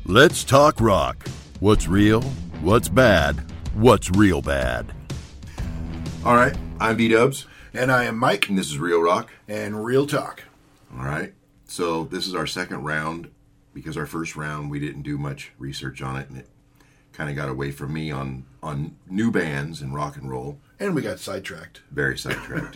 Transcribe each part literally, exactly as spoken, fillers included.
Let's talk rock. What's real? What's bad? What's real bad? All right, I'm B-Dubs. And I am Mike. And this is Real Rock. And Real Talk. All right, so this is our second round because our first round we didn't do much research on it, and it kind of got away from me on, on new bands and rock and roll. And we got sidetracked. Very sidetracked.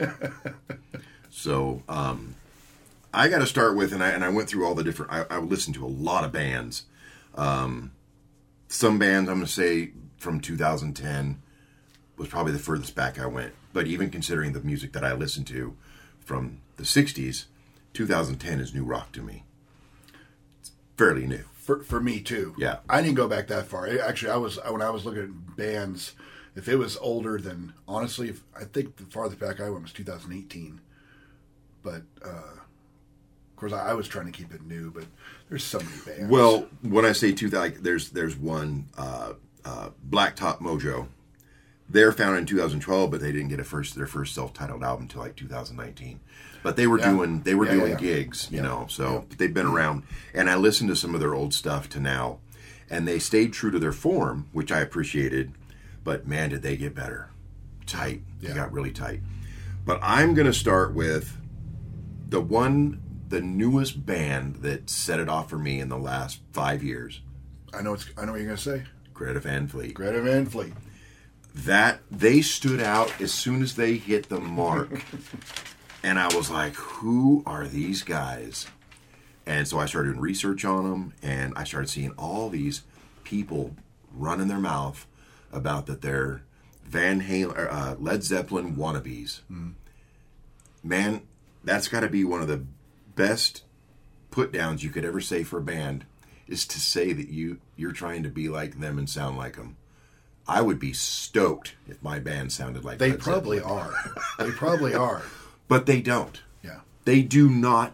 so um, I got to start with, and I and I went through all the different, I, I listened to a lot of bands. Um, some bands, I'm going to say, from two thousand ten was probably the furthest back I went. But even considering the music that I listened to from the sixties, two thousand ten is new rock to me. It's fairly new. For for me, too. Yeah. I didn't go back that far. Actually, I was when I was looking at bands, if it was older than, honestly, if, I think the farthest back I went was two thousand eighteen. But, uh, of course, I, I was trying to keep it new, but there's so many bands. Well, when I say two thousand, like, there's, there's one, uh, uh, Blacktop Mojo. They're founded in two thousand twelve, but they didn't get a first their first self-titled album until like two thousand nineteen. But they were yeah. doing they were yeah, doing yeah, yeah. gigs, you yeah. know. So yeah. they've been around, and I listened to some of their old stuff to now, and they stayed true to their form, which I appreciated. But man, did they get better? Tight. Yeah. They got really tight. But I'm going to start with the one, the newest band that set it off for me in the last five years. I know it's. I know what you're going to say. Greta Van Fleet. Greta Van Fleet. That they stood out as soon as they hit the mark. And I was like, who are these guys? And so I started doing research on them, and I started seeing all these people running their mouth about that they're Van Halen, uh, Led Zeppelin wannabes. Mm. Man, that's got to be one of the best put downs you could ever say for a band, is to say that you, you're trying to be like them and sound like them. I would be stoked if my band sounded like they Led probably Zeppelin. are. They probably are. But they don't. Yeah. They do not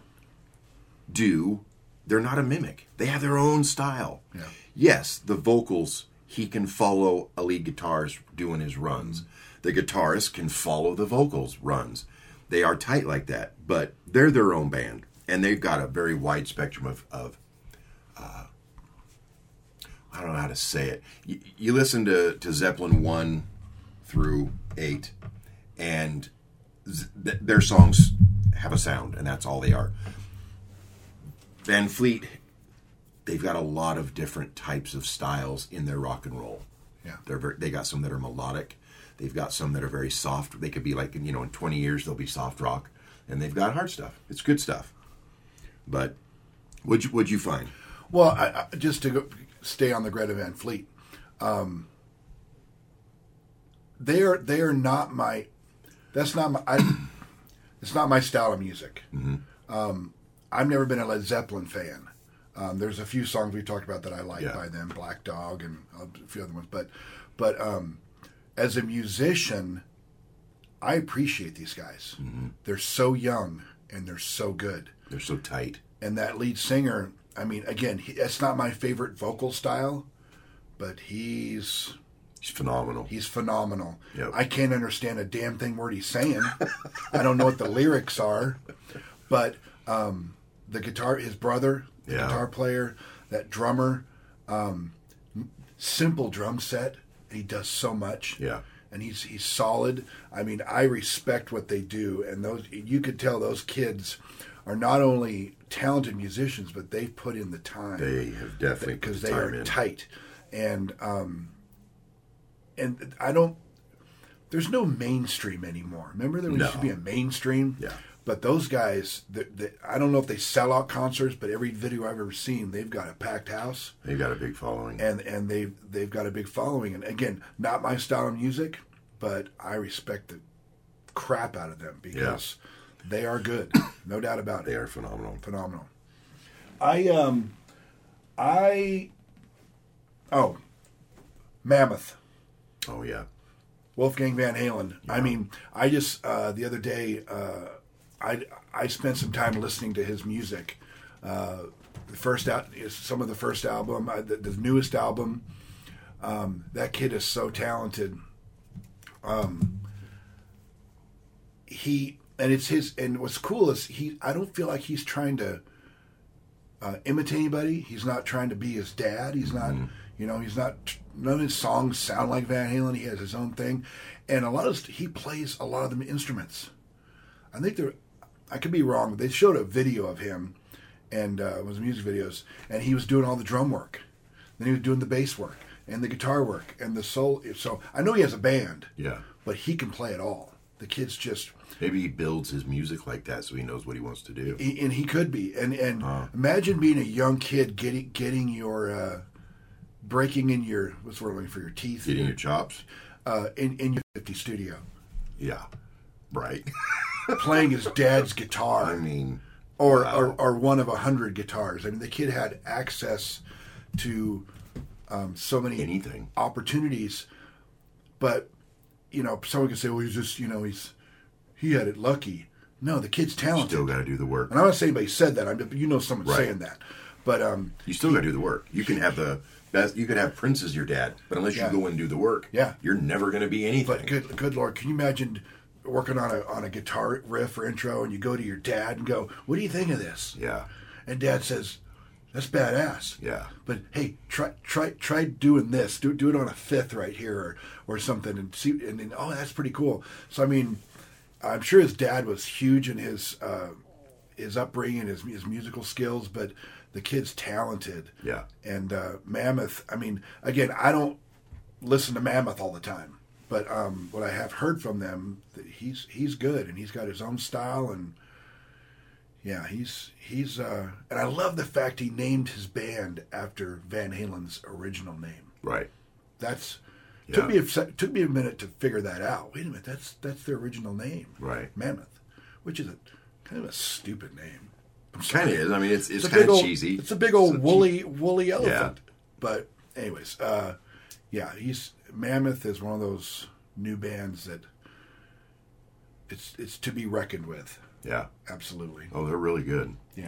do, they're not a mimic. They have their own style. Yeah. Yes, the vocals, he can follow a lead guitarist doing his runs. Mm-hmm. The guitarist can follow the vocals runs. They are tight like that, but they're their own band. And they've got a very wide spectrum of, of uh, I don't know how to say it. You, you listen to, to Zeppelin one through eight, and z- th- their songs have a sound, and that's all they are. Van Fleet, they've got a lot of different types of styles in their rock and roll. Yeah, they're very, they got some that are melodic. They've got some that are very soft. They could be like, you know, in twenty years they'll be soft rock, and they've got hard stuff. It's good stuff. But what'd you, what'd you find? Well, I, I, just to go, stay on the Greta Van Fleet, um, they are they are not my. That's not my. I, it's not my style of music. Mm-hmm. Um, I've never been a Led Zeppelin fan. Um, there's a few songs we talked about that I like yeah. by them, Black Dog and a few other ones. But but um, as a musician, I appreciate these guys. Mm-hmm. They're so young and they're so good. They're so tight. And that lead singer, I mean, again, he, it's not my favorite vocal style, but he's he's phenomenal. He's phenomenal. Yep. I can't understand a damn thing word he's saying. I don't know what the lyrics are, but um, the guitar, his brother, the yeah. guitar player, that drummer, um, simple drum set. He does so much. Yeah. And he's he's solid. I mean, I respect what they do, and those you could tell those kids are not only talented musicians, but they've put in the time. They have definitely because put the they time are in. tight, and um, and I don't. There's no mainstream anymore. Remember, there No. used to be a mainstream. Yeah. But those guys, the, the, I don't know if they sell out concerts, but every video I've ever seen, they've got a packed house. They've got a big following. And and they've, they've got a big following. And again, not my style of music, but I respect the crap out of them because yeah. they are good. No doubt about it. They are phenomenal. Phenomenal. I, um, I, oh, Mammoth. Oh, yeah. Wolfgang Van Halen. Yeah. I mean, I just, uh, the other day, uh, I, I spent some time listening to his music. Uh, the first out, some of the first album, uh, the, the newest album. Um, that kid is so talented. Um, he and it's his. And what's cool is he. I don't feel like he's trying to uh, imitate anybody. He's not trying to be his dad. He's not, mm-hmm. you know, he's not. None of his songs sound like Van Halen. He has his own thing, and a lot of he plays a lot of the instruments. I think they're. I could be wrong, but they showed a video of him, and uh, it was music videos, and he was doing all the drum work. Then he was doing the bass work and the guitar work and the soul. So I know he has a band. Yeah. But he can play it all. The kid's just... Maybe he builds his music like that so he knows what he wants to do. He, and he could be. And and uh, imagine being a young kid getting getting your... Uh, breaking in your... What's the word I'm looking for? Your teeth? Getting your chops? Uh, in, in your fifty studio. Yeah. Right. Playing his dad's guitar. I mean... Or, wow. or, or one of a hundred guitars. I mean, the kid had access to um, so many... Anything. Opportunities. But... You know, someone could say, well, he's just, you know, he's he had it lucky. No, the kid's talented. You still got to do the work. And I'm not saying anybody said that. I'm, you know someone right. saying that. But um, you still got to do the work. You can have the best. You could have Prince as your dad, but unless yeah. you go and do the work, yeah. you're never going to be anything. But good, good Lord, can you imagine working on a on a guitar riff or intro, and you go to your dad and go, "What do you think of this?" Yeah. And Dad says, "That's badass." Yeah. But hey, try try try doing this. Do do it on a fifth right here or, or something, and see. And then oh, that's pretty cool. So I mean, I'm sure his dad was huge in his uh, his upbringing, his his musical skills, but the kid's talented. Yeah. And uh, Mammoth. I mean, again, I don't listen to Mammoth all the time, but um, what I have heard from them, he's he's good, and he's got his own style and. Yeah, he's he's uh, and I love the fact he named his band after Van Halen's original name. Right. That's yeah. took me a took me a minute to figure that out. Wait a minute, that's that's their original name. Right. Mammoth, which is a kind of a stupid name. Kind of is. I mean, it's it's, it's kind of old, cheesy. It's a big old it's woolly cheap. woolly elephant. Yeah. But anyways, uh, yeah, he's Mammoth is one of those new bands that it's it's to be reckoned with. Yeah. Absolutely. Oh, they're really good. Yeah.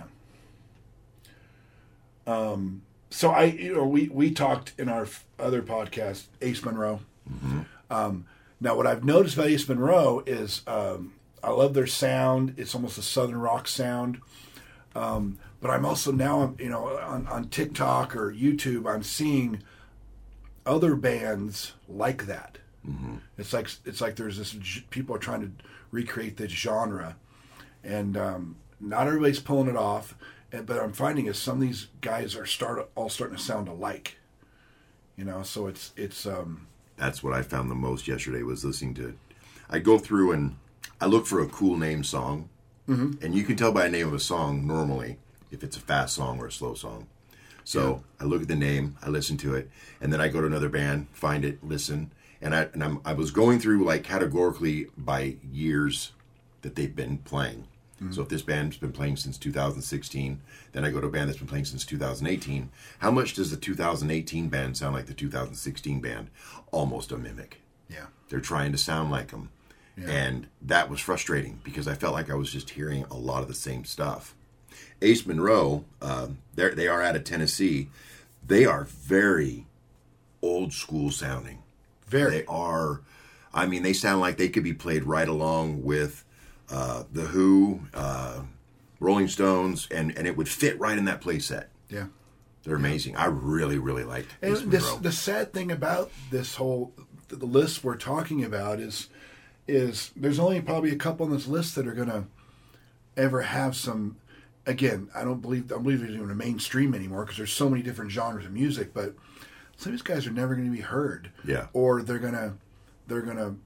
Um. So I, you know, we we talked in our f- other podcast, Ace Monroe. Mm-hmm. Um. Now, what I've noticed about Ace Monroe is, um, I love their sound. It's almost a southern rock sound. Um. But I'm also now, you know, on on TikTok or YouTube, I'm seeing other bands like that. Mm-hmm. It's like it's like there's this people are trying to recreate this genre. And um, not everybody's pulling it off, and, but I'm finding is some of these guys are start all starting to sound alike, you know. So it's it's. Um, That's what I found the most yesterday was listening to. I go through and I look for a cool name song, mm-hmm. and you can tell by the name of a song normally if it's a fast song or a slow song. So yeah. I look at the name, I listen to it, and then I go to another band, find it, listen, and I and I'm, I was going through like categorically by years that they've been playing. Mm-hmm. So if this band's been playing since two thousand sixteen, then I go to a band that's been playing since two thousand eighteen. How much does the two thousand eighteen band sound like the two thousand sixteen band? Almost a mimic. Yeah. They're trying to sound like them. Yeah. And that was frustrating because I felt like I was just hearing a lot of the same stuff. Ace Monroe, uh, they are out of Tennessee. They are very old school sounding. Very. They are, I mean, they sound like they could be played right along with Uh, the Who, uh, Rolling Stones, and, and it would fit right in that play set. Yeah. They're amazing. I really, really like And Ace this, Monroe. the sad thing about this whole, the list we're talking about is, is there's only probably a couple on this list that are going to ever have some, again, I don't believe, I don't believe they're even a mainstream anymore because there's so many different genres of music, but some of these guys are never going to be heard. Yeah. Or they're going to, they're going to,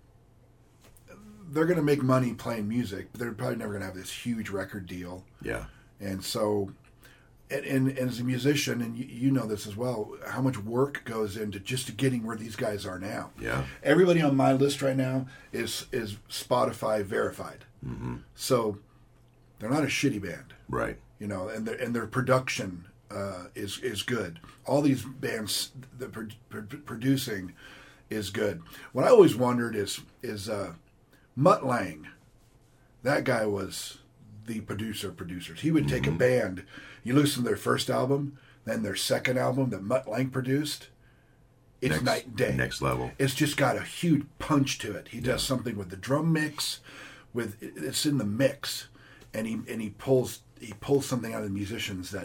they're going to make money playing music, but they're probably never going to have this huge record deal. Yeah. And so, and, and, and as a musician, and you, you know this as well, how much work goes into just to getting where these guys are now. Yeah. Everybody on my list right now is is Spotify verified. Mm-hmm. So they're not a shitty band. Right. You know, and their, and their production uh, is is good. All these bands, the pro- pro- producing is good. What I always wondered is, is, uh, Mutt Lange, that guy was the producer of producers. He would take mm-hmm. a band, you listen to their first album, then their second album that Mutt Lange produced, it's next, night and day. Next level. It's just got a huge punch to it. He yeah. does something with the drum mix, with it's in the mix, and he and he pulls he pulls something out of the musicians that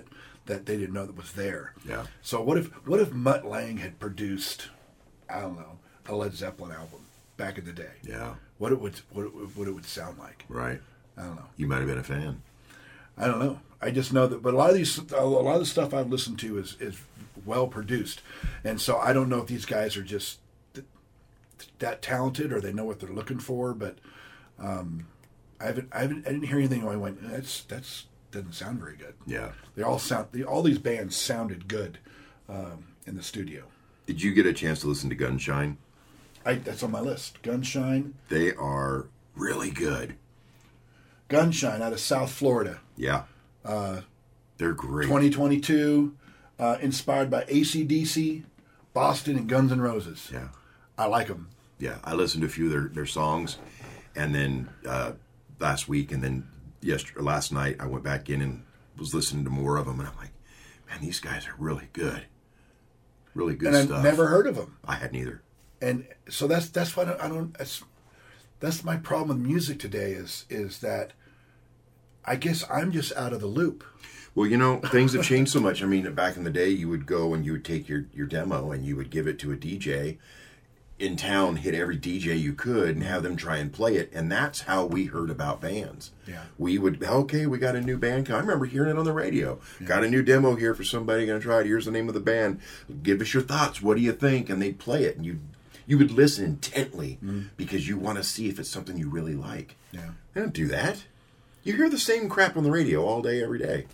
that they didn't know that was there. Yeah. So what if what if Mutt Lange had produced, I don't know, a Led Zeppelin album back in the day? Yeah. What it would what it, would- what it would sound like? Right. I don't know. You might have been a fan. I don't know. I just know that, but a lot of these, a lot of the stuff I've listened to is is well produced, and so I don't know if these guys are just th- that talented or they know what they're looking for. But um, I haven't, I haven't, I didn't hear anything. Where I went, that's that's doesn't sound very good. Yeah. They all sound, they, all these bands sounded good um, in the studio. Did you get a chance to listen to Gunshine? I, that's on my list. Gunshine, They are really good. Gunshine out of South Florida, Yeah. Uh, They're great. twenty twenty-two, uh, inspired by A C D C, Boston, and Guns N' Roses. Yeah. I like them. Yeah. I listened to a few of their, their songs, and then uh, last week, and then yesterday, last night, I went back in and was listening to more of them, and I'm like, man, these guys are really good. Really good And stuff. I've never heard of them. I hadn't either. And so that's that's why I don't. I don't that's, that's my problem with music today is is that I guess I'm just out of the loop. Well, you know, things have changed so much. I mean, back in the day, you would go and you would take your, your demo and you would give it to a D J in town, hit every D J you could and have them try and play it. And that's how we heard about bands. Yeah. We would, okay, we got a new band. I remember hearing it on the radio. Yeah. Got a new demo here for somebody going to try it. Here's the name of the band. Give us your thoughts. What do you think? And they'd play it. And you you would listen intently mm. because you want to see if it's something you really like. Yeah. They don't do that. You hear the same crap on the radio all day, every day.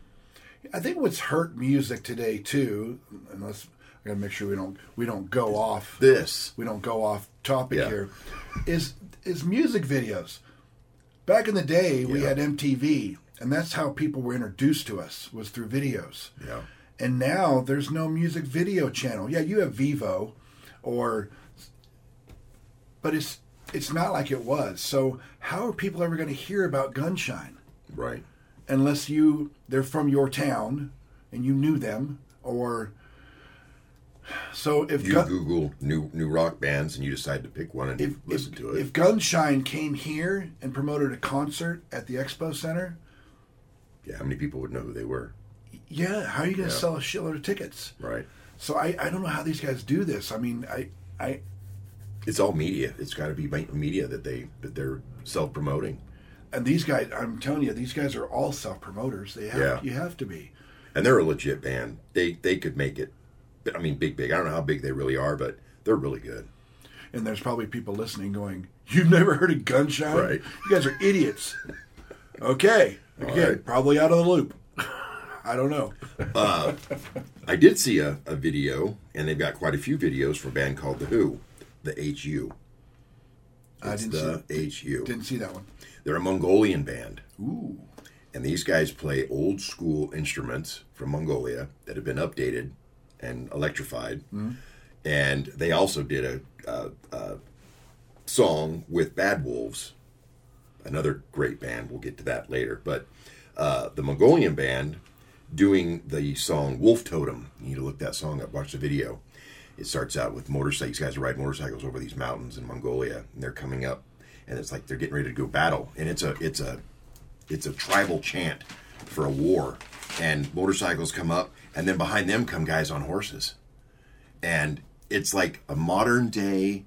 I think what's hurt music today too, unless I gotta make sure we don't we don't go off this we don't go off topic yeah. here, is is music videos. Back in the day, we yeah. had M T V, and that's how people were introduced to us, was through videos. Yeah. And now there's no music video channel. Yeah, you have Vivo, or, but it's it's not like it was. So how are people ever going to hear about Gunshine? Right. Unless you they're from your town and you knew them, or so if you Gun, Google new new rock bands and you decide to pick one and if, listen if, to it. If Gunshine came here and promoted a concert at the Expo Center, yeah, how many people would know who they were? Yeah, how are you going to yeah. sell a shitload of tickets? Right. So I, I don't know how these guys do this. I mean, I I it's all media. It's got to be media that they that they're self promoting. And these guys, I'm telling you, these guys are all self promoters. They have yeah. you have to be. And they're a legit band. They they could make it. I mean, big big. I don't know how big they really are, but they're really good. And there's probably people listening going, "You've never heard of Gunshine? Right. You guys are idiots." Okay, again, right. Probably out of the loop. I don't know. uh, I did see a, a video, and they've got quite a few videos for a band called The Who, the H U. It's I didn't the see H U. Didn't see that one. They're a Mongolian band. Ooh. And these guys play old school instruments from Mongolia that have been updated and electrified. Mm-hmm. And they also did a, a, a song with Bad Wolves, another great band. We'll get to that later. But uh, the Mongolian band doing the song Wolf Totem. You need to look that song up, watch the video. It starts out with motorcycles. These guys are riding motorcycles over these mountains in Mongolia, and they're coming up, and it's like they're getting ready to go battle. And it's a it's a it's a tribal chant for a war. And motorcycles come up, and then behind them come guys on horses. And it's like a modern day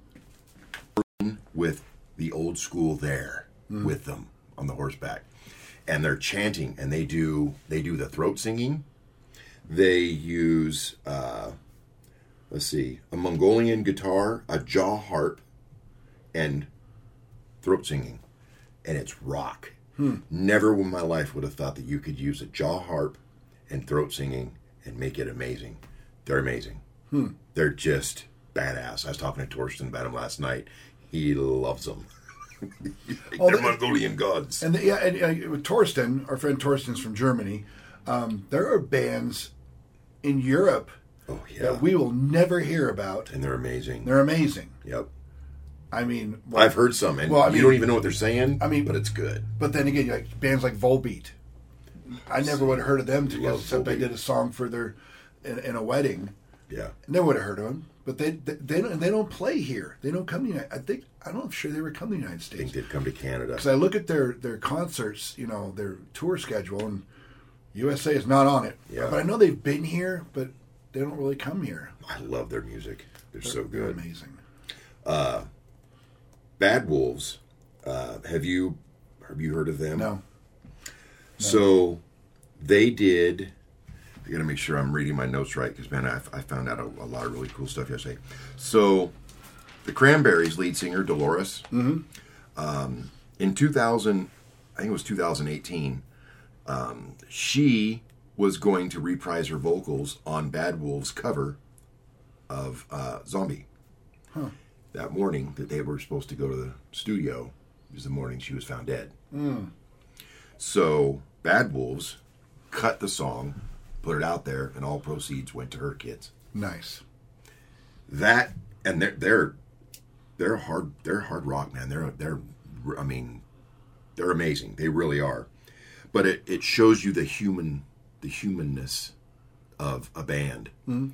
with the old school there mm. with them on the horseback. And they're chanting, and they do they do the throat singing. They use uh, let's see, a Mongolian guitar, a jaw harp, and throat singing, and it's rock. Hmm. Never in my life would have thought that you could use a jaw harp and throat singing and make it amazing. They're amazing. Hmm. They're just badass. I was talking to Torsten about them last night. He loves them. Well, They're the, Mongolian gods. And the, yeah, and, uh, with Torsten, our friend Torsten's from Germany. Um, there are bands in Europe oh, yeah. that we will never hear about, and they're amazing. They're amazing. Yep. I mean, well, I've heard some, and well, I you mean, don't even know what they're saying. I mean, but it's good. But then again, like bands like Volbeat, I never would have heard of them together, except Volbeat. they did a song for their in, in a wedding. Yeah, never would have heard of them. But they they they don't, they don't play here. They don't come to the United. I think I don't know if sure they ever come to the United States. I think they'd come to Canada. Because I look at their their concerts, you know, their tour schedule, and U S A is not on it. Yeah. But I know they've been here, but they don't really come here. I love their music. They're, They're, so they're good. amazing. Bad Wolves. Uh, have you have you heard of them? No. So they did. I got to make sure I'm reading my notes right because man, I, I found out a, a lot of really cool stuff yesterday. So the Cranberries lead singer Dolores, Mm-hmm. um, in two thousand, I think it was two thousand eighteen, um, she was going to reprise her vocals on Bad Wolves' cover of uh, Zombie. Huh. That morning that they were supposed to go to the studio was the morning she was found dead. Mm. So Bad Wolves cut the song, put it out there, and all proceeds went to her kids. Nice. That and they're they're they're hard they're hard rock, man. They're they're I mean they're amazing. They really are. But it, it shows you the human the humanness of a band. Mm.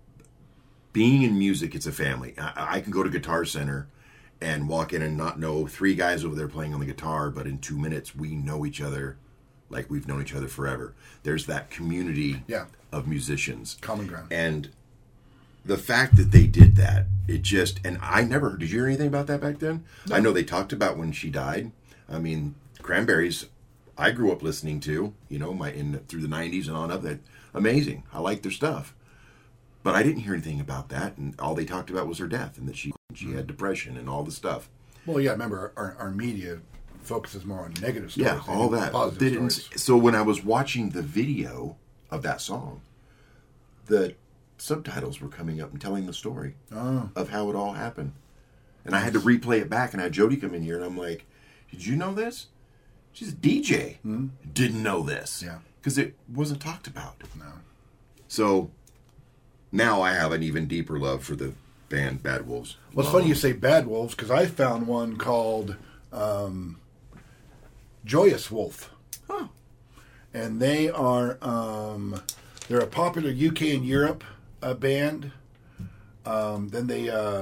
Being in music, it's a family. I, I can go to Guitar Center and walk in and not know three guys over there playing on the guitar, but in two minutes we know each other like we've known each other forever. There's that community Yeah. of musicians. Common ground. And the fact that they did that, it just, and I never, did you hear anything about that back then? No. I know they talked about when she died. I mean, Cranberries, I grew up listening to, you know, my in through the nineties and on up. That amazing. I like their stuff. But I didn't hear anything about that, and all they talked about was her death and that she she had depression and all the stuff. Well, yeah, remember, our, our media focuses more on negative stories. Yeah, all than that. Positive They didn't, stories. so when I was watching the video of that song, the subtitles were coming up and telling the story Oh. of how it all happened. And I had to replay it back, and I had Jody come in here, and I'm like, did you know this? She's a D J. Hmm? Didn't know this. Yeah. Because it wasn't talked about. No. So now I have an even deeper love for the band Bad Wolves. Well, it's Love funny you them. say Bad Wolves because I found one called um, Joyous Wolf. Huh. And they are um, they're a popular U K and Europe uh, band. Um, then they uh,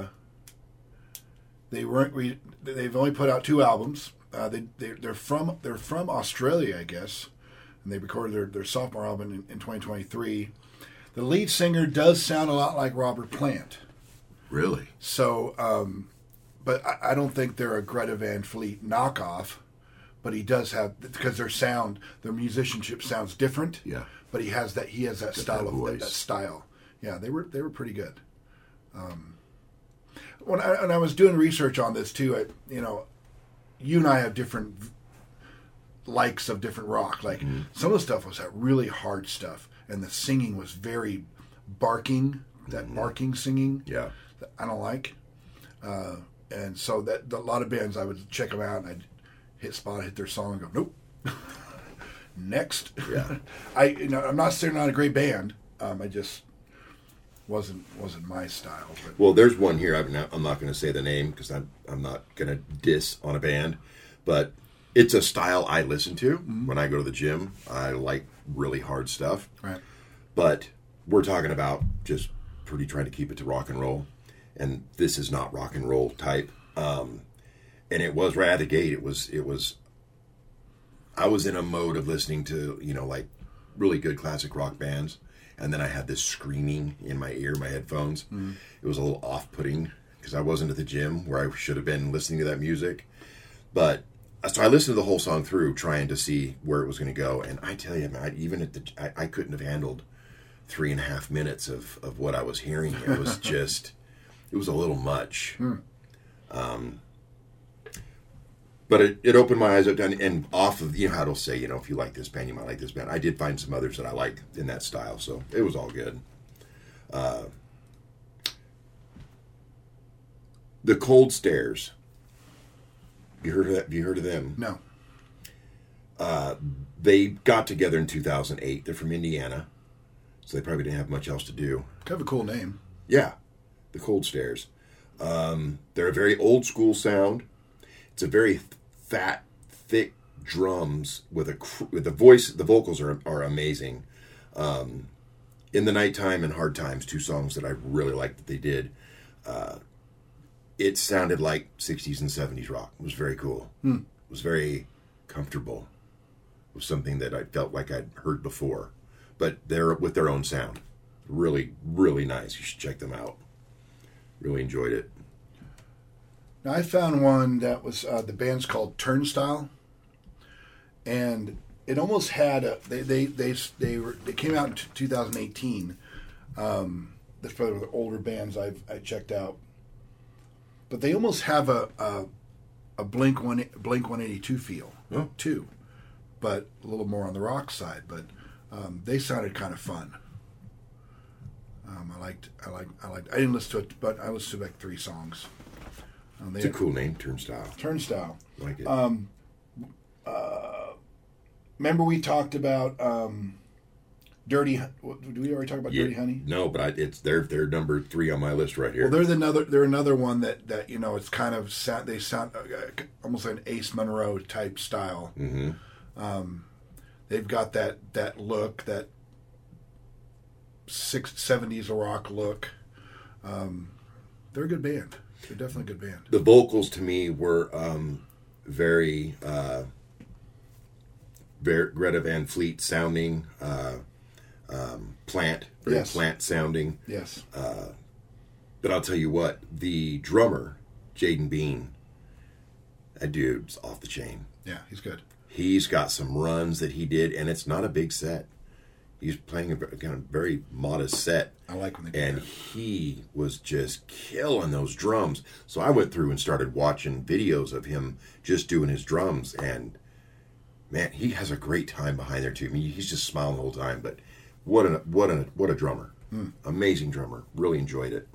they weren't re- they've only put out two albums. Uh, they, they they're from they're from Australia, I guess, and they recorded their, their sophomore album in, in twenty twenty-three. The lead singer does sound a lot like Robert Plant. Really? So, um, but I, I don't think they're a Greta Van Fleet knockoff. But he does have, because their sound, their musicianship sounds different. Yeah. But he has that. He has that Got style that of that, voice. that style. Yeah, they were they were pretty good. Um, when I, and I was doing research on this too, I, you know, you and I have different v- likes of different rock. Like Mm-hmm. some of the stuff was that really hard stuff, and the singing was very barking. That Mm-hmm. barking singing. Yeah. That I don't like. Uh, and so that a lot of bands I would check them out and I'd hit spot, hit their song, and go nope. Next. Yeah. I you know I'm not saying they're not a great band. Um, I just wasn't wasn't my style. But Well, there's one here. I'm not, I'm not going to say the name because I'm I'm not going to diss on a band, but it's a style I listen to when I go to the gym. I like really hard stuff, right. but we're talking about just pretty trying to keep it to rock and roll, and this is not rock and roll type. Um, and it was right out of the gate. It was it was. I was in a mode of listening to you know like really good classic rock bands. And then I had this screaming in my ear, my headphones. Mm. It was a little off-putting because I wasn't at the gym where I should have been listening to that music. But so I listened to the whole song through, trying to see where it was going to go. And I tell you, man, even at the, I, I couldn't have handled three and a half minutes of, of what I was hearing. It was just, it was a little much. Mm. Um, But it, it opened my eyes up, and, and off of, you know how it'll say, you know, if you like this band, you might like this band. I did find some others that I liked in that style, so it was all good. Uh, the Cold Stairs. You heard of that? Have you heard of them? No. Uh, they got together in two thousand eight. They're from Indiana, so they probably didn't have much else to do. Kind of a cool name. Yeah, the Cold Stairs. Um, they're a very old school sound. It's a very fat, thick drums with a with the voice. The vocals are are amazing. Um, In the Nighttime and Hard Times, two songs that I really liked that they did. Uh, it sounded like sixties and seventies rock. It was very cool. Hmm. It was very comfortable. was something that I felt like I'd heard before. But they're with their own sound. Really, really nice. You should check them out. Really enjoyed it. Now, I found one that was, uh, the band's called Turnstile. And it almost had a, they, they, they, they, were, they came out in two thousand eighteen. Um, that's probably one of the older bands I've I checked out. But they almost have a a, a Blink one Blink one eighty-two feel Oh. too, but a little more on the rock side. But um, they sounded kind of fun. Um, I liked I liked I liked I didn't listen to it, but I listened to like three songs. Um, they It's a had- cool name, Turnstile. Turnstile. Like it. Um, uh, remember we talked about um, Dirty. Hu- Did we already talk about Yeah. Dirty Honey? No, but I, it's they're they're number three on my list right here. Well, they're the another. They're another one that, that you know. It's kind of sound. They sound uh, almost like an Ace Monroe type style. mm-hmm. Um, they've got that that look, that six seventies rock look. Um, they're a good band. They're definitely a good band. The vocals to me were um, very, uh, very Greta Van Fleet sounding, uh, um, Plant, very Yes. Plant sounding. Yes. But I'll tell you what, the drummer, Jaden Bean, that dude's off the chain. Yeah, he's good. He's got some runs that he did, and it's not a big set. He's playing a very, kind of very modest set. I like when they do And that. he was just killing those drums. So I went through and started watching videos of him just doing his drums. And, man, he has a great time behind there, too. I mean, he's just smiling the whole time. But what a, what a, what a drummer. Hmm. Amazing drummer. Really enjoyed it.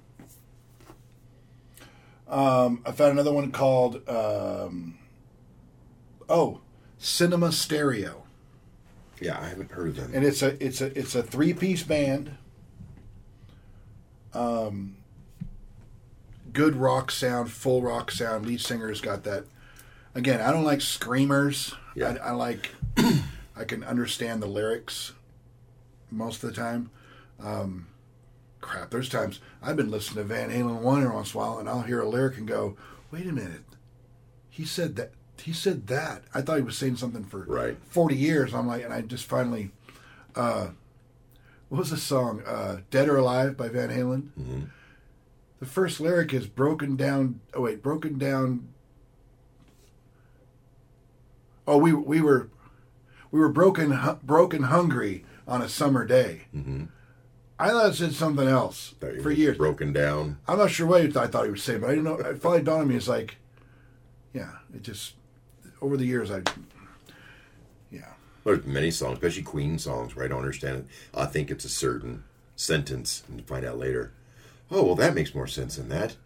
Um, I found another one called um, oh, Cinema Stereo. Yeah, I haven't heard of them. And it's a it's a it's a three piece band. Um, good rock sound, full rock sound. Lead singer's got that. Again, I don't like screamers. Yeah. I, I like. I can understand the lyrics most of the time. Um, crap, there's times I've been listening to Van Halen one every once in a while, and I'll hear a lyric and go, "Wait a minute, he said that." He said that. I thought he was saying something for Right. forty years. I'm like, and I just finally, uh, what was the song? Uh, Dead or Alive by Van Halen. Mm-hmm. The first lyric is broken down. Oh wait, broken down. Oh, we we were we were broken hu- broken hungry on a summer day. Mm-hmm. I thought it said something else Thought you for were years. Broken down. I'm not sure what I thought he was saying, but I didn't know. It finally dawned on me. It's like, yeah, it just over the years I, yeah. There's many songs, especially Queen songs, where I don't understand it. I think it's a certain sentence, and you find out later, oh, well, that makes more sense than that.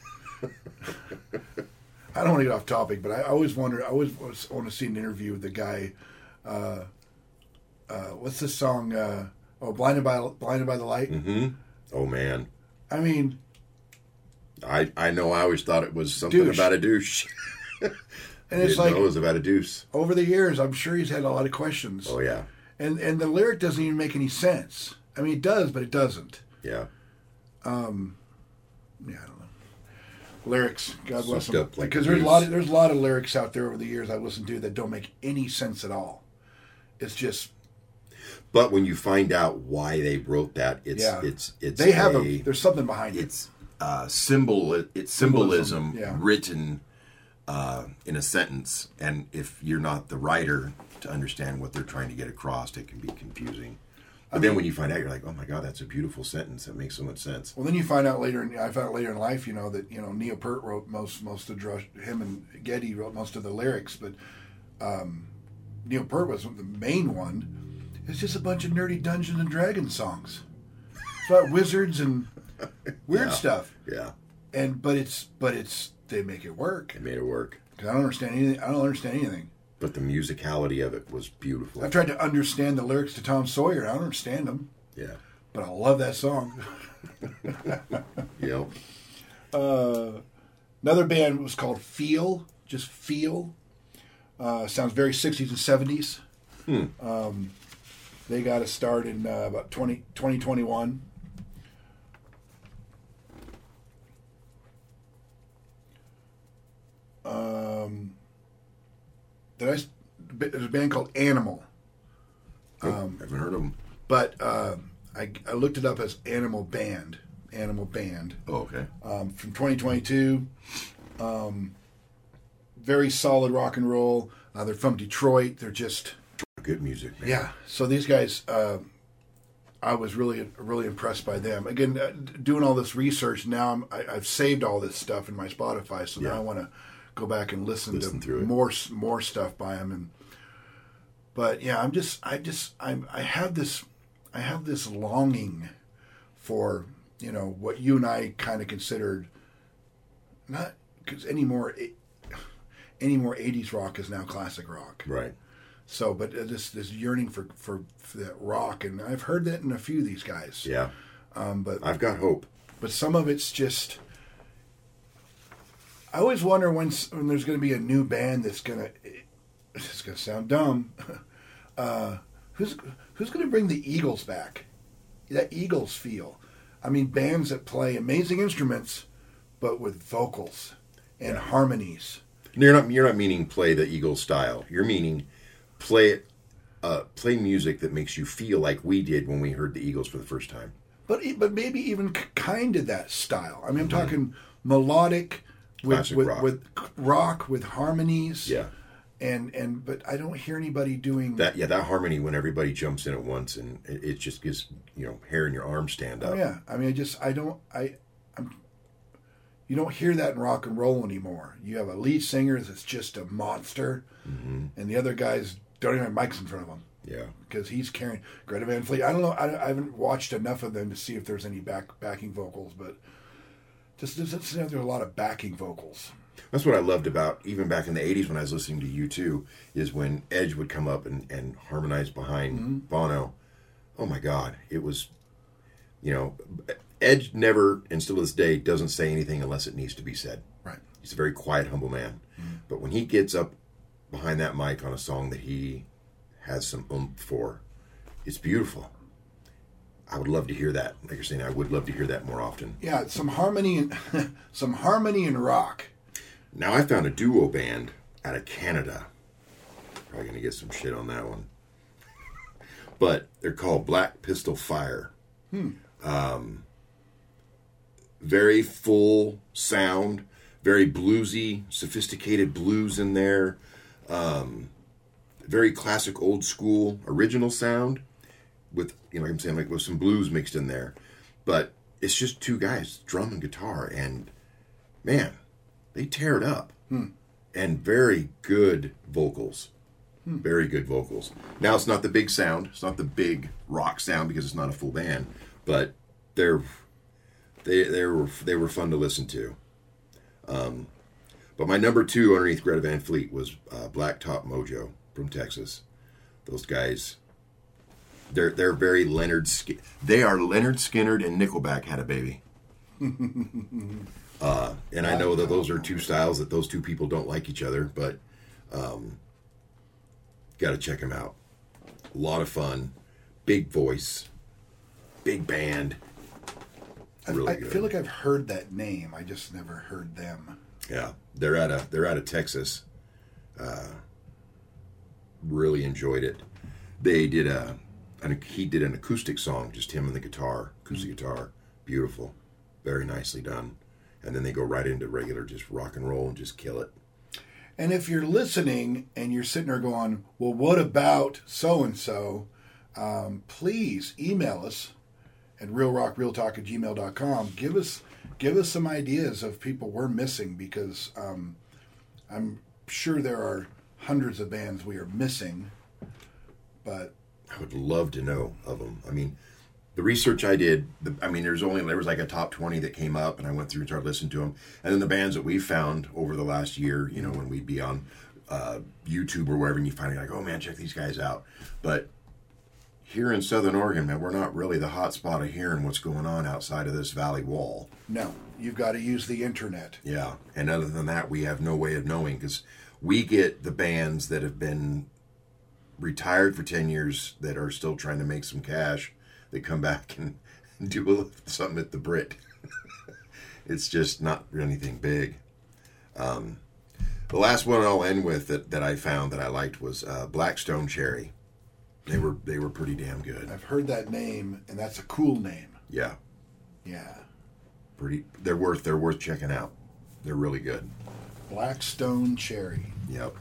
I don't want to get off topic, but I always wonder. I always want to see an interview with the guy. Uh, uh, what's the song? Uh, oh, blinded by blinded by the light. Mm-hmm. Oh, man. I mean, I, I know I always thought it was something Douche. about a douche. and it's Didn't like know it was about a deuce. over the years, I'm sure he's had a lot of questions. Oh, yeah. And and the lyric doesn't even make any sense. I mean, it does, but it doesn't. Yeah. Um, yeah, I don't know. Lyrics, God bless Sucked them. up like Because a there's a goose. lot of there's a lot of lyrics out there over the years I've listened to that don't make any sense at all. It's just But when you find out why they wrote that, it's Yeah. it's it's they have a, a, there's something behind it. it's uh, symbol it's symbolism, Symbolism, yeah. written uh, in a sentence, and if you're not the writer to understand what they're trying to get across, it can be confusing. But then when you find out, you're like, oh my god, that's a beautiful sentence. That makes so much sense. Well, then you find out later. In, I found out later in life, you know, that you know Neil Peart wrote most most of the dr- him and Geddy wrote most of the lyrics, but um, Neil Peart was the main one. It's just a bunch of nerdy Dungeons and Dragons songs. It's about wizards and weird Yeah. stuff. Yeah, And but it's but it's they make it work. it made it work. 'Cause I don't understand anything. I don't understand anything. But the musicality of it was beautiful. I've tried to understand the lyrics to Tom Sawyer. I don't understand them, Yeah. but I love that song. Yep. Uh, another band was called Feel, just Feel. Uh, sounds very sixties and seventies. Hmm. Um, they got a start in uh, about twenty, twenty twenty-one. Um, did I? a, there's a band called Animal. Um, I haven't heard of them. But uh, I, I looked it up as Animal Band. Animal Band. Oh, okay. Um, from twenty twenty-two. Um, very solid rock and roll. Uh, they're from Detroit. They're just... Good music, man. Yeah. So these guys, uh, I was really, really impressed by them. Again, uh, doing all this research, now I'm, I, I've saved all this stuff in my Spotify, so Yeah. now I want to go back and listen, Listen to through it. more more stuff by them. And but yeah, I'm just, I just, I'm, I have this, I have this longing for, you know, what you and I kind of considered not because anymore, anymore eighties rock is now classic rock. Right. So, but uh, this this yearning for, for for that rock, and I've heard that in a few of these guys. Yeah. Um, but I've got hope. but some of it's just. I always wonder when s- when there's going to be a new band that's gonna. It's going to sound dumb. Uh, who's who's going to bring the Eagles back? That Eagles feel. I mean, bands that play amazing instruments, but with vocals and harmonies. You're not you're not meaning play the Eagles style. You're meaning play uh, play music that makes you feel like we did when we heard the Eagles for the first time. But e- but maybe even k- kind of that style. I mean, I'm talking melodic with Classic with, rock. with rock with harmonies. Yeah. And and but I don't hear anybody doing That yeah, that harmony when everybody jumps in at once and it, it just gives, you know, hair in your arms stand up. Oh yeah. I mean, I just I don't I I'm. You don't hear that in rock and roll anymore. You have a lead singer that's just a monster, Mm-hmm. and the other guys don't even have mics in front of them. Yeah. Because he's carrying Greta Van Fleet. I don't know. I, I haven't watched enough of them to see if there's any back backing vocals, but just there's, there's a lot of backing vocals. That's what I loved about even back in the eighties when I was listening to U two is when Edge would come up and, and harmonize behind Mm-hmm. Bono. Oh my God. It was, you know, Edge never, and still to this day, doesn't say anything unless it needs to be said. Right. He's a very quiet, humble man. Mm-hmm. But when he gets up behind that mic on a song that he has some oomph for, it's beautiful. I would love to hear that. Like you're saying, I would love to hear that more often. Yeah, some harmony and some harmony and rock. Now I found a duo band out of Canada. Probably going to get some shit on that one. But they're called Black Pistol Fire. Hmm. Um, very full sound, very bluesy, sophisticated blues in there. Um, very classic, old school, original sound with, you know, like I'm saying, like with some blues mixed in there. But it's just two guys, drum and guitar, and man, they tear it up. Hmm. And very good vocals. Hmm. Very good vocals. Now, it's not the big sound. It's not the big rock sound because it's not a full band. But they're they they were they were fun to listen to. Um, but my number two underneath Greta Van Fleet was uh, Blacktop Mojo from Texas. Those guys, they're they're very Leonard. Sk- they are Leonard Skinner and Nickelback had a baby. Uh, and I know that those are two styles that those two people don't like each other, but um, got to check them out. A lot of fun, big voice, big band. Really I, I good. feel like I've heard that name. I just never heard them. Yeah, they're out of they're out of Texas. Uh, really enjoyed it. They did a, an, he did an acoustic song, just him and the guitar, acoustic mm-hmm. guitar, beautiful, very nicely done. And then they go right into regular just rock and roll and just kill it. And if you're listening and you're sitting there going, well, what about so-and-so? Um, please email us at realrockrealtalk at gmail dot com. Give us, give us some ideas of people we're missing because um, I'm sure there are hundreds of bands we are missing. But I would love to know of them. I mean, the research I did, the, I mean, there's only, there was like a top twenty that came up, and I went through and started listening to them. And then the bands that we found over the last year, you know, when we'd be on uh, YouTube or wherever, and you find like, oh man, check these guys out. But here in Southern Oregon, man, we're not really the hot spot of hearing what's going on outside of this valley wall. No, you've got to use the internet. Yeah, and other than that, we have no way of knowing because we get the bands that have been retired for ten years that are still trying to make some cash. They come back and do a little, something at the Brit. It's just not anything big. Um, The last one I'll end with that, that I found that I liked was uh, Blackstone Cherry. They were they were pretty damn good. I've heard that name, and that's a cool name. Yeah, Yeah. pretty. They're worth they're worth checking out. They're really good. Blackstone Cherry. Yep.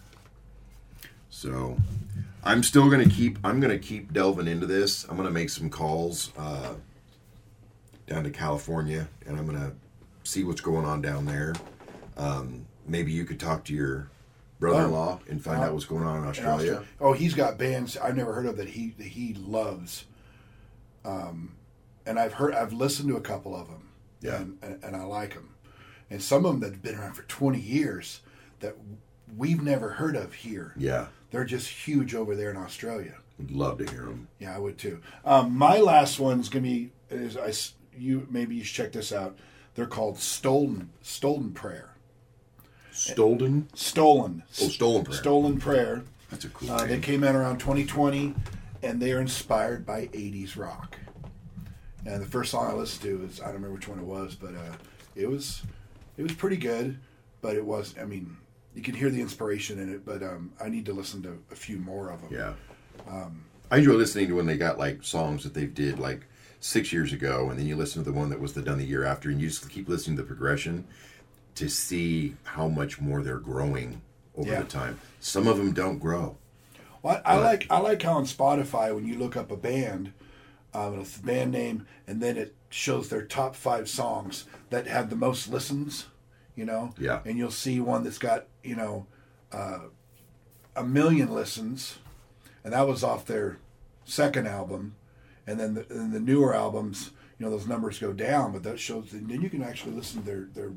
So, I'm still gonna keep. I'm gonna keep delving into this. I'm gonna make some calls uh, down to California, and I'm gonna see what's going on down there. Um, maybe you could talk to your brother-in-law and find Uh, out what's going on in in Australia. Australia. Oh, he's got bands I've never heard of that he that he loves. Um, and I've heard I've listened to a couple of them. Yeah. And, and, and I like them. And some of them that have been around for twenty years that we've never heard of here. Yeah, They're just huge over there in Australia. would love to hear them. Yeah, I would too. Um, my last one's gonna be is I s- you maybe you should check this out. They're called Stolen Stolen Prayer. Stolen. Stolen. Oh, Stolen Prayer. Stolen Prayer. That's a cool Uh, they name. came out around twenty twenty, and they are inspired by eighties rock. And the first song I listened to is I don't remember which one it was, but uh, it was it was pretty good. But it was I mean you can hear the inspiration in it, but um, I need to listen to a few more of them. Yeah. Um, I enjoy listening to when they got like songs that they did like six years ago, and then you listen to the one that was the, done the year after, and you just keep listening to the progression to see how much more they're growing over Yeah. the time. Some of them don't grow. Well, I, I But- like I like how on Spotify when you look up a band, um, it's the band name, and then it shows their top five songs that have the most listens. You know, Yeah. and you'll see one that's got you know uh, a million listens, and that was off their second album, and then the, and the newer albums, you know, those numbers go down, but that shows. And then you can actually listen to their their.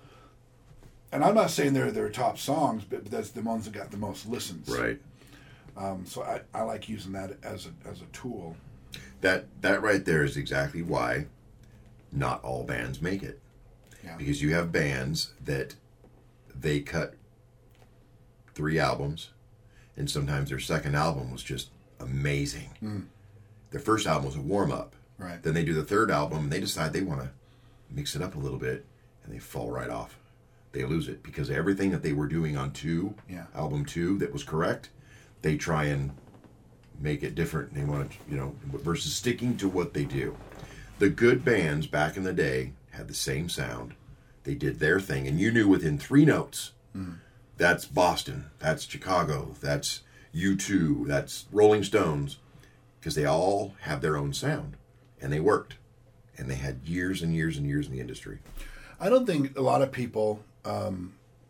And I'm not saying they're their top songs, but that's the ones that got the most listens. Right. Um, so I, I like using that as a as a tool. That that right there is exactly why not all bands make it. Yeah. Because you have bands that they cut three albums, and sometimes their second album was just amazing. Mm. Their first album was a warm up. Right. Then they do the third album, and they decide they want to mix it up a little bit, and they fall right off. They lose it because everything that they were doing on two, Yeah. album two, that was correct, they try and make it different. They want to, you know, versus sticking to what they do. The good bands back in the day had the same sound. They did their thing, and you knew within three notes, Mm. that's Boston, that's Chicago, that's U two, that's Rolling Stones, because they all have their own sound, and they worked, and they had years and years and years in the industry. I don't think a lot of people um,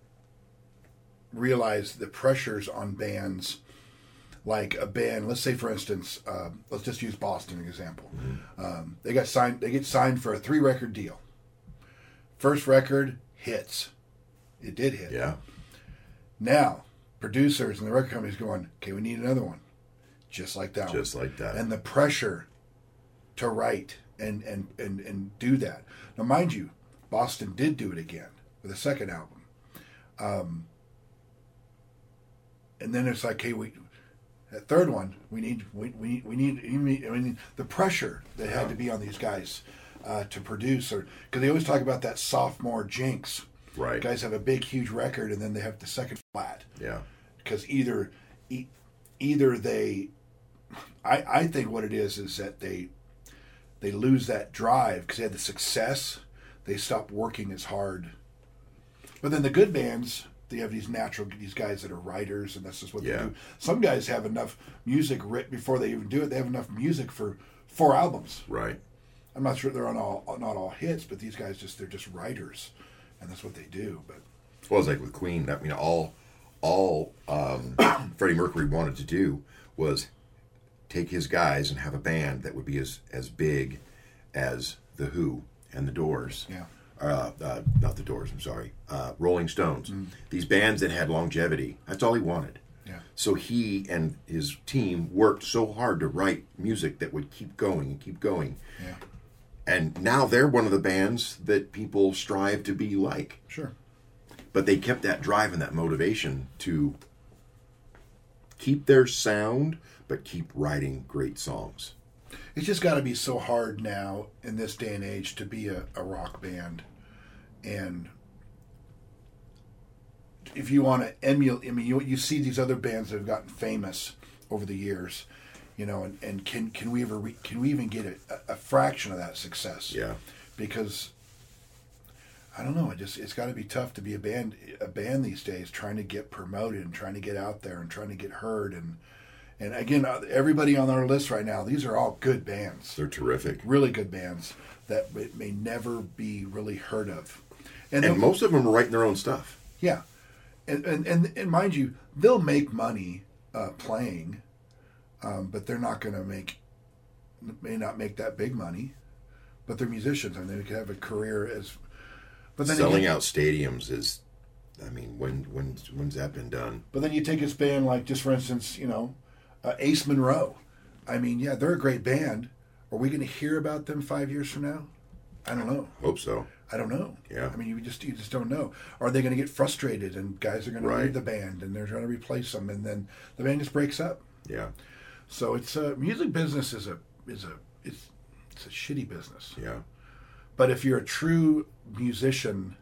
realize the pressures on bands. Like a band, let's say for instance, uh, let's just use Boston as an example. Um, they got signed. They get signed for a three record deal. First record hits. It did hit. Yeah, Now producers and the record companies going, okay, we need another one, just like that. just one. like that. And the pressure to write and and and and do that. Now, mind you, Boston did do it again with a second album. Um, and then it's like, hey, we that third one, we need we we need we need, we need, I mean, the pressure that had to be on these guys uh, to produce, or because they always talk about that sophomore jinx. Right. Guys have a big, huge record, and then they have the second flat Yeah. because either e- either they, I I think what it is is that they they lose that drive because they had the success, they stop working as hard. But then the good bands, they have these natural these guys that are writers, and that's just what Yeah. they do. Some guys have enough music written before they even do it. They have enough music for four albums. Right. I'm not sure they're on all not all hits, but these guys just they're just writers, and that's what they do. But Well, it's like with Queen. I mean, all all um, Freddie Mercury wanted to do was take his guys and have a band that would be as as big as the Who and the Doors. yeah. Uh, uh, not the Doors. I'm sorry. Uh, Rolling Stones. Mm. These bands that had longevity. That's all he wanted. Yeah. So he and his team worked so hard to write music that would keep going and keep going. Yeah. And now they're one of the bands that people strive to be like. Sure. But they kept that drive and that motivation to keep their sound, but keep writing great songs. It's just got to be so hard now in this day and age to be a, a rock band and if you want to emulate, I mean, you you see these other bands that have gotten famous over the years, you know, and, and can can we ever re, can we even get a, a fraction of that success? Yeah. Because I don't know, it just it's got to be tough to be a band a band these days, trying to get promoted and trying to get out there and trying to get heard and and again, everybody on our list right now, these are all good bands. They're terrific, really good bands that may never be really heard of, and, and most of them are writing their own stuff. Yeah, and and and, and mind you, they'll make money uh, playing, um, but they're not going to make may not make that big money, but they're musicians and they could have a career as. But then selling again, out stadiums is, I mean, when when when's that been done? But then you take this band like, just for instance, you know, uh, Ace Monroe. I mean, yeah, they're a great band. Are we going to hear about them five years from now? I don't know. Hope so. I don't know. Yeah. I mean, you just you just don't know. Are they going to get frustrated and guys are going Right. to leave the band and they're trying to replace them and then the band just breaks up? Yeah. So it's a music business is a is a it's it's a shitty business. Yeah. But if you're a true musician,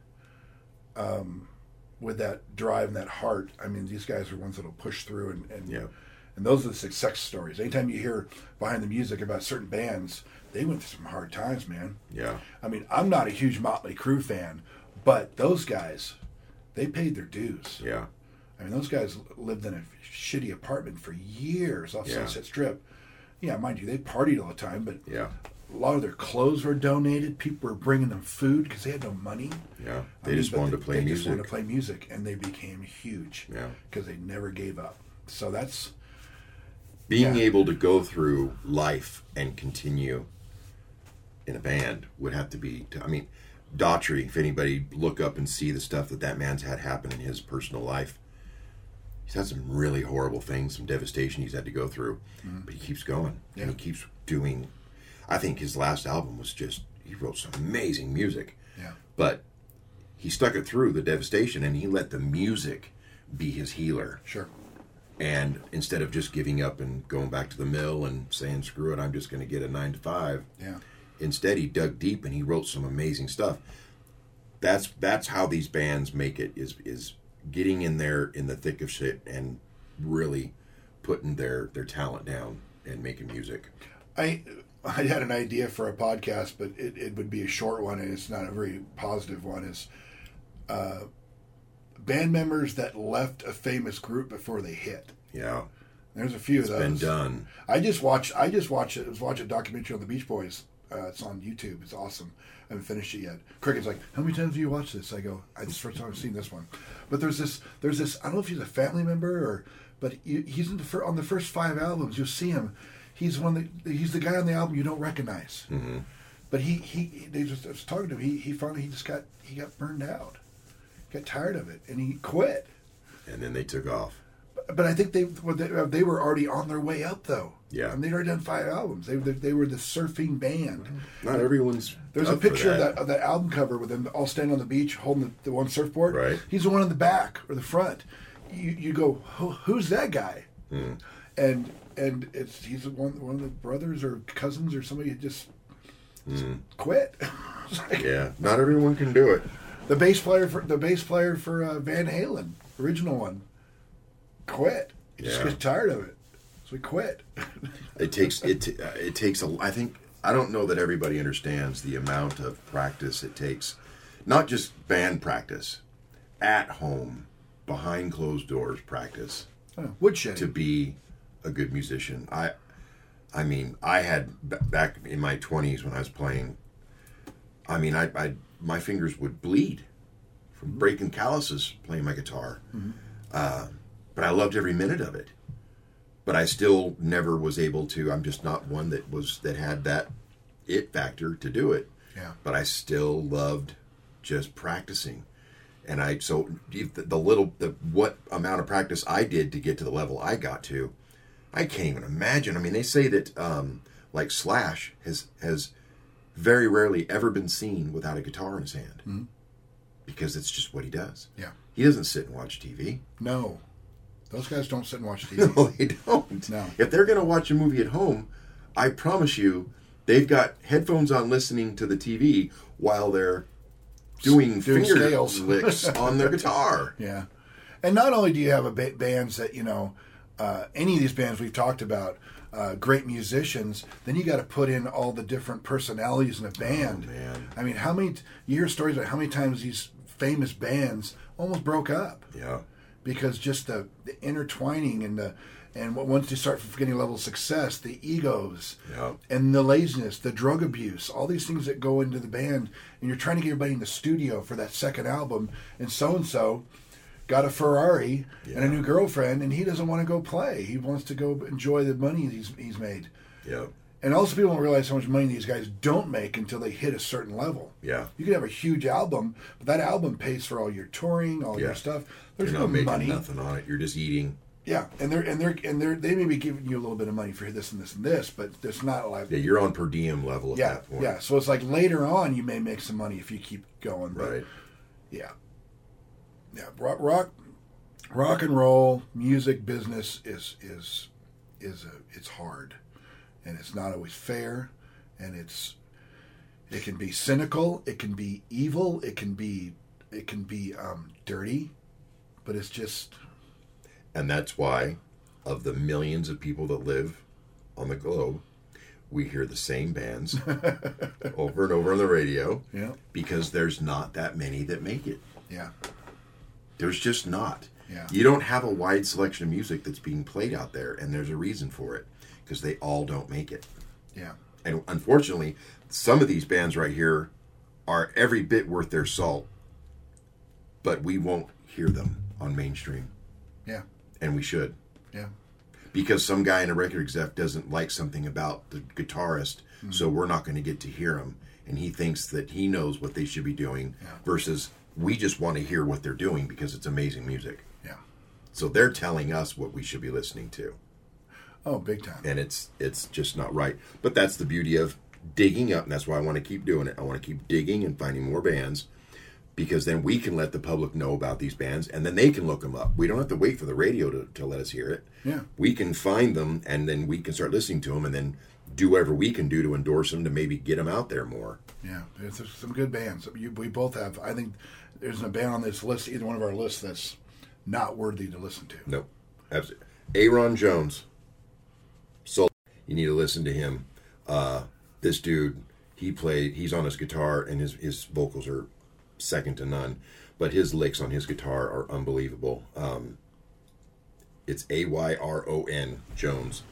um, with that drive and that heart, I mean, these guys are ones that'll push through, and and, Yeah. and those are the success stories. Anytime you hear behind the music about certain bands, they went through some hard times, man. Yeah. I mean, I'm not a huge Motley Crue fan, but those guys, they paid their dues. Yeah. I mean, those guys lived in a shitty apartment for years off Yeah. Sunset Strip. Yeah, mind you, they partied all the time, but Yeah. a lot of their clothes were donated. People were bringing them food because they had no money. Yeah. I They mean, just but wanted they, to play they music. just wanted to play music, and they became huge. Yeah. Because they never gave up. So that's Being Yeah. able to go through life and continue in a band would have to be, I mean, Daughtry, if anybody look up and see the stuff that that man's had happen in his personal life, he's had some really horrible things, some devastation he's had to go through, Mm-hmm. but he keeps going. Yeah. And he keeps doing, I think his last album was just, he wrote some amazing music. yeah, But he stuck it through the devastation and he let the music be his healer. sure. And instead of just giving up and going back to the mill and saying, screw it, I'm just going to get a nine to five. Yeah, Instead, he dug deep and he wrote some amazing stuff. That's that's how these bands make it, is is getting in there in the thick of shit and really putting their, their talent down and making music. I I had an idea for a podcast, but it, it would be a short one, and it's not a very positive one. Is uh, band members that left a famous group before they hit. Yeah. There's a few It's of those. been done. I just watched. I just watched it. I was watching a documentary on the Beach Boys. Uh, it's on YouTube. It's awesome. I haven't finished it yet. Cricket's like, "How many times have you watched this?" I go, "I just first time I've seen this one." But there's this. There's this. I don't know if he's a family member or, but he, he's in the fir- on the first five albums. You'll see him. He's one. That, he's the guy on the album you don't recognize. Mm-hmm. But he he they just I was talking to him. He he finally he just got he got burned out, got tired of it, and he quit. And then they took off. But I think they well, they, they were already on their way up, though. Yeah. I mean, they'd already done five albums. They, they, they were the surfing band. Not everyone's There's a up for picture of that. that of that album cover with them all standing on the beach holding the, the one surfboard. Right. He's the one in the back or the front. You, you go, Who, who's that guy? Hmm. And and it's he's one one of the brothers or cousins or somebody who just, just quit. It's like- Yeah. Not everyone can do it. The bass player for the bass player for uh, Van Halen, original one, quit. He just Yeah. gets tired of it, so he quit. It takes it. uh, It takes a. I think I don't know that everybody understands the amount of practice it takes, not just band practice, at home, behind closed doors practice Oh, woodshed. to be a good musician. I, I mean, I had b- back in my twenties when I was playing. I mean, I, I my fingers would bleed from breaking calluses playing my guitar, uh, but I loved every minute of it. But I still never was able to. I'm just not one that was that had that it factor to do it. Yeah. But I still loved just practicing, and I so the, the little the what amount of practice I did to get to the level I got to, I can't even imagine. I mean, they say that um, like Slash has has very rarely ever been seen without a guitar in his hand, Mm-hmm. because it's just what he does. Yeah. He doesn't sit and watch T V. No, those guys don't sit and watch T V. No, they don't. No. If they're going to watch a movie at home, I promise you, they've got headphones on listening to the T V while they're doing, Doing finger scales. licks on their guitar. Yeah, And not only do you have a ba- bands that, you know, uh, any of these bands we've talked about, uh, great musicians, then you got to put in all the different personalities in a band. Oh, man. I mean, how many, you hear stories about how many times these famous bands almost broke up. Yeah. Because just the, the intertwining and the, and once you start getting a level of success, the egos Yeah. and the laziness, the drug abuse, all these things that go into the band, and you're trying to get everybody in the studio for that second album, and so-and-so got a Ferrari Yeah. and a new girlfriend, and he doesn't want to go play. He wants to go enjoy the money he's, he's made. Yeah. And also people don't realize how much money these guys don't make until they hit a certain level. Yeah. You can have a huge album, but that album pays for all your touring, all Yeah. your stuff. There's You're no not making money. nothing on it. You're just eating. Yeah, and they're and they're and they're they may be giving you a little bit of money for this and this and this, but it's not like Yeah, you're on per diem level at yeah, that point. yeah. So it's like later on you may make some money if you keep going, but Right. yeah, yeah. Rock, rock, rock and roll music business is is is a, it's hard, and it's not always fair, and it's it can be cynical, it can be evil, it can be it can be um, dirty, but it's just. And that's why, of the millions of people that live on the globe, we hear the same bands over and over on the radio. Yeah. Because there's not that many that make it. Yeah. There's just not. Yeah. You don't have a wide selection of music that's being played out there, and there's a reason for it. Because they all don't make it. Yeah. And unfortunately, some of these bands right here are every bit worth their salt, but we won't hear them on mainstream. Yeah. And we should. Yeah. Because some guy in a record exec doesn't like something about the guitarist, mm-hmm. so we're not going to get to hear him. And he thinks that he knows what they should be doing yeah. versus we just want to hear what they're doing because it's amazing music. Yeah. So they're telling us what we should be listening to. Oh, big time. And it's it's just not right. But that's the beauty of digging up, and that's why I want to keep doing it. I want to keep digging and finding more bands, because then we can let the public know about these bands, and then they can look them up. We don't have to wait for the radio to, to let us hear it. Yeah. We can find them, and then we can start listening to them, and then do whatever we can do to endorse them to maybe get them out there more. Yeah, there's some good bands. You, we both have. I think there's a band on this list, either one of our lists, that's not worthy to listen to. Nope. Absolutely. Aaron Jones. So you need to listen to him. Uh, this dude, he played, he's on his guitar, and his, his vocals are second to none, but his licks on his guitar are unbelievable. Um, it's A Y R O N Jones.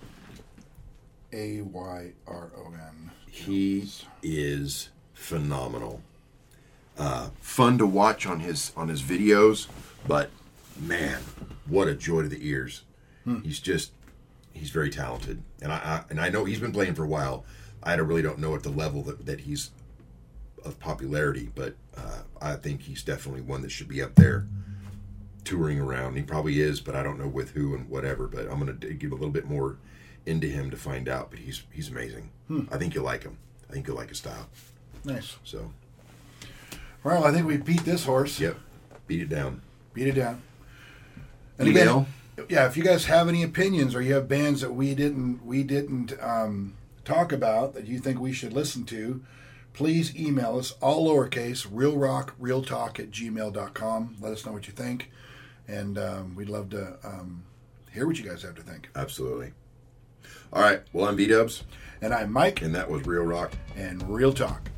A Y R O N. He is phenomenal. Uh, fun to watch on his on his videos, but man, what a joy to the ears. Hmm. He's just he's very talented, and I, I and I know he's been playing for a while. I don't, really don't know at the level that, that he's of popularity, but uh, I think he's definitely one that should be up there touring around. He probably is, but I don't know with who and whatever. But I'm going to give a little bit more into him to find out. But he's he's amazing. Hmm. I think you'll like him. I think you'll like his style. Nice. So, well, I think we beat this horse. Yep, beat it down. Beat it down. And Email. Again, yeah, if you guys have any opinions or you have bands that we didn't we didn't um, talk about that you think we should listen to, please email us, all lowercase, realrockrealtalk at gmail dot com. Let us know what you think, and um, we'd love to um, hear what you guys have to think. Absolutely. All right, well, I'm B-Dubs. And I'm Mike. And that was Real Rock And Real Talk.